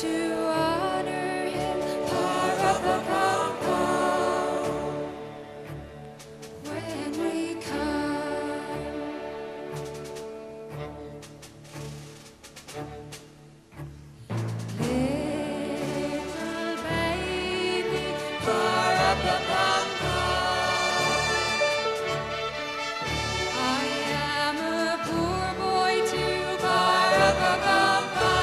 to honor him. Pa-ra-pa-pa-pa. When we come, little baby, pa-ra-pa-pa-pa. I am a poor boy too, pa-ra-pa-pa-pa.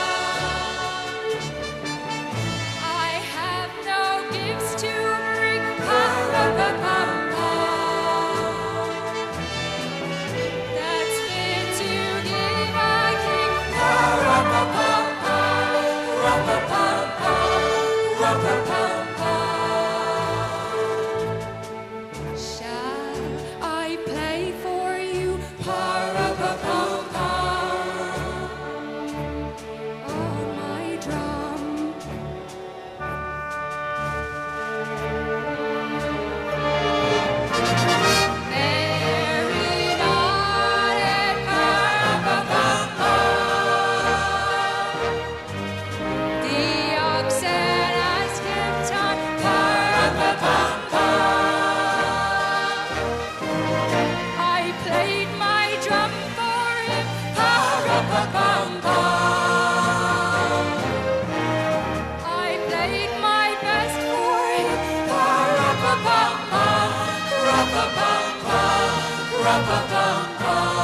I have no gifts to bring, pa-ra-pa-pa-pa. That's fit to give a king, pa-ra-pa-pa-pa, ra-pa-pa-pa, ra-pa-pa-pa. Shall I play for you, pa-ra-pa-pa-pa, on my drum? Merry night, pa-ra-pa-pa-pa. The oxen has skipped on, pa-ra-pa-pa-pa. I played my drum for him, pa-ra-pa-pa-pa. I played my best for him, pa-ra-pa-pa-pa, ra-pa-pa-pa, ra-pa-pa-pa.